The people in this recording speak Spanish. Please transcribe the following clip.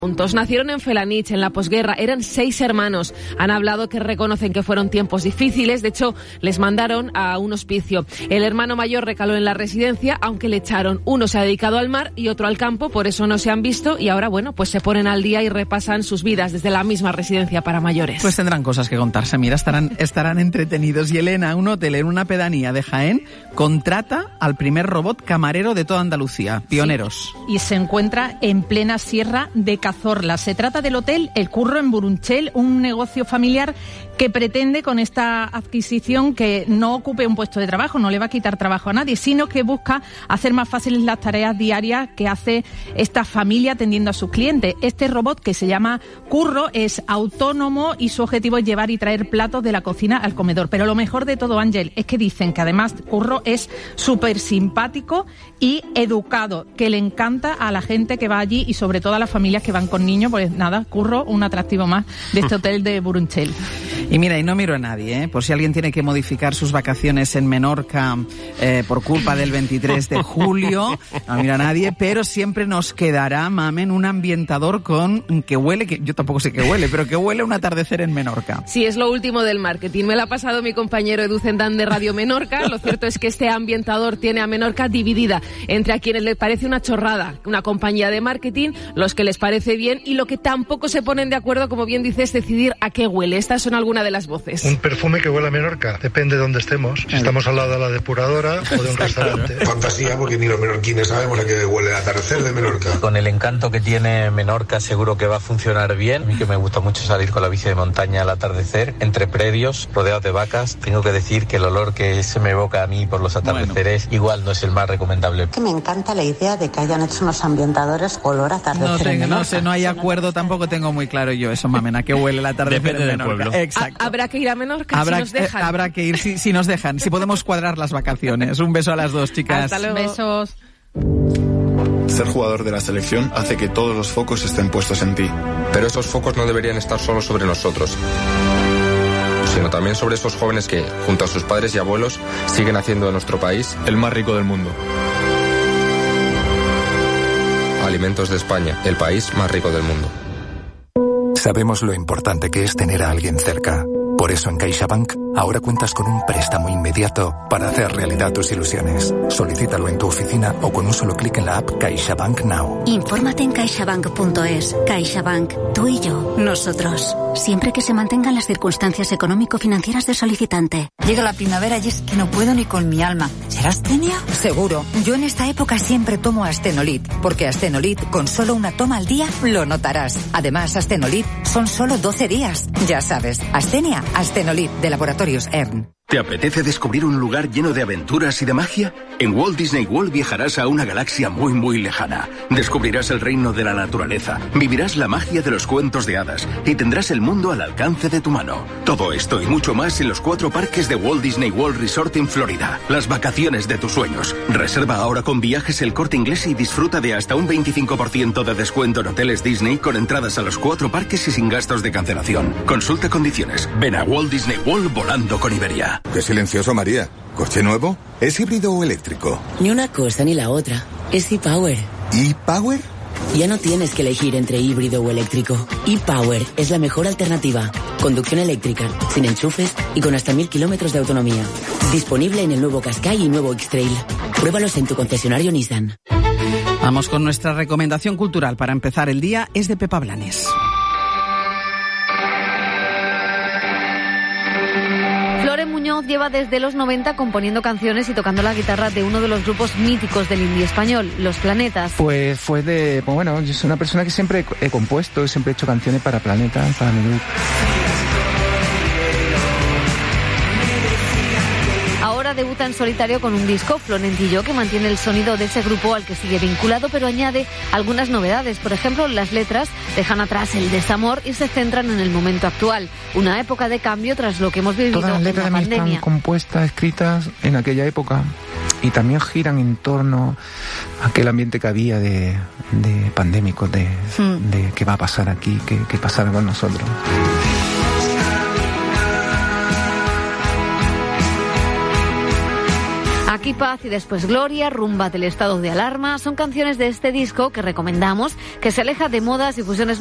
Juntos. Nacieron en Felanitx, en la posguerra. Eran 6 hermanos. Han hablado que reconocen que fueron tiempos difíciles. De hecho, les mandaron a un hospicio. El hermano mayor recaló en la residencia, aunque le echaron. Uno se ha dedicado al mar y otro al campo, por eso no se han visto. Y ahora, bueno, pues se ponen al día y repasan sus vidas desde la misma residencia para mayores. Pues tendrán cosas que contarse. Mira, estarán entretenidos. Y Elena, un hotel en una pedanía de Jaén, contrata al primer robot camarero de toda Andalucía. Pioneros. Sí, y se encuentra en plena sierra de Cazorla. Se trata del hotel El Curro en Burunchel, un negocio familiar que pretende con esta adquisición que no ocupe un puesto de trabajo, no le va a quitar trabajo a nadie, sino que busca hacer más fáciles las tareas diarias que hace esta familia atendiendo a sus clientes. Este robot, que se llama Curro, es autónomo y su objetivo es llevar y traer platos de la cocina al comedor. Pero lo mejor de todo, Ángel, es que dicen que además Curro es súper simpático y educado, que le encanta a la gente que va allí y sobre todo a las familias que van con niños. Pues nada, Curro, un atractivo más de este hotel de Burunchel. Y mira, y no miro a nadie, por si alguien tiene que modificar sus vacaciones en Menorca por culpa del 23 de julio, no miro a nadie, pero siempre nos quedará, Mamen, un ambientador que huele, que yo tampoco sé qué huele, pero que huele un atardecer en Menorca. Sí, es lo último del marketing. Me lo ha pasado mi compañero Edu Zendán de Radio Menorca. Lo cierto es que este ambientador tiene a Menorca dividida entre a quienes les parece una chorrada, una compañía de marketing, los que les parece bien, y lo que tampoco se ponen de acuerdo, como bien dices, decidir a qué huele. Estas son algunas de las voces. Un perfume que huele a Menorca, depende de dónde estemos. Si estamos al lado de la depuradora o de un restaurante. Fantasía, porque ni los menorquines sabemos a qué huele el atardecer de Menorca. Con el encanto que tiene Menorca seguro que va a funcionar bien. A mí que me gusta mucho salir con la bici de montaña al atardecer, entre predios, rodeados de vacas. Tengo que decir que el olor que se me evoca a mí por los atardeceres igual no es el más recomendable. Que me encanta la idea de que hayan hecho unos ambientadores olor a atardecer. No sé, no hay acuerdo, tampoco tengo muy claro yo eso, Mamen, a qué huele el atardecer en Menorca. Exacto. Habrá que ir a Menorca si nos dejan. Habrá que ir si nos dejan, si podemos cuadrar las vacaciones. Un beso a las dos, chicas. Hasta luego. Besos. Ser jugador de la selección hace que todos los focos estén puestos en ti. Pero esos focos no deberían estar solo sobre nosotros, sino también sobre esos jóvenes que, junto a sus padres y abuelos, siguen haciendo de nuestro país el más rico del mundo. Alimentos de España, el país más rico del mundo. Sabemos lo importante que es tener a alguien cerca. Por eso en CaixaBank ahora cuentas con un préstamo inmediato para hacer realidad tus ilusiones. Solicítalo en tu oficina o con un solo clic en la app CaixaBank Now. Infórmate en caixabank.es. CaixaBank, tú y yo, nosotros. Siempre que se mantengan las circunstancias económico-financieras del solicitante. Llega la primavera y es que no puedo ni con mi alma. ¿Será astenia? Seguro. Yo en esta época siempre tomo Astenolit, porque Astenolit, con solo una toma al día, lo notarás. Además, Astenolit son solo 12 días. Ya sabes, astenia, Astenolit, de Laboratorios ERN. ¿Te apetece descubrir un lugar lleno de aventuras y de magia? En Walt Disney World viajarás a una galaxia muy muy lejana. Descubrirás el reino de la naturaleza, vivirás la magia de los cuentos de hadas y tendrás el mundo al alcance de tu mano. Todo esto y mucho más en los 4 parques de Walt Disney World Resort en Florida. Las vacaciones de tus sueños. Reserva ahora con Viajes El Corte Inglés y disfruta de hasta un 25% de descuento en hoteles Disney con entradas a los 4 parques y sin gastos de cancelación. Consulta condiciones. Ven a Walt Disney World volando con Iberia. Qué silencioso, María. ¿Coche nuevo? ¿Es híbrido o eléctrico? Ni una cosa ni la otra. Es ePower. ¿ePower? Ya no tienes que elegir entre híbrido o eléctrico. ePower es la mejor alternativa. Conducción eléctrica, sin enchufes y con hasta 1000 kilómetros de autonomía. Disponible en el nuevo Qashqai y nuevo X-Trail. Pruébalos en tu concesionario Nissan. Vamos con nuestra recomendación cultural para empezar el día. Es de Pepa Blanes. Muñoz lleva desde los 90 componiendo canciones y tocando la guitarra de uno de los grupos míticos del indie español, Los Planetas. Pues bueno, yo soy una persona que siempre he compuesto, siempre he hecho canciones para Planeta, para mi grupo. Ahora debuta en solitario con un disco, Florentillo, que mantiene el sonido de ese grupo al que sigue vinculado, pero añade algunas novedades. Por ejemplo, las letras dejan atrás el desamor y se centran en el momento actual. Una época de cambio tras lo que hemos vivido en la pandemia. Todas las letras de mí están compuestas, escritas en aquella época y también giran en torno a aquel ambiente que había de pandémico, de qué va a pasar aquí, qué pasará con nosotros. Aquí Paz y después Gloria, Rumba del estado de alarma, son canciones de este disco que recomendamos, que se aleja de modas y fusiones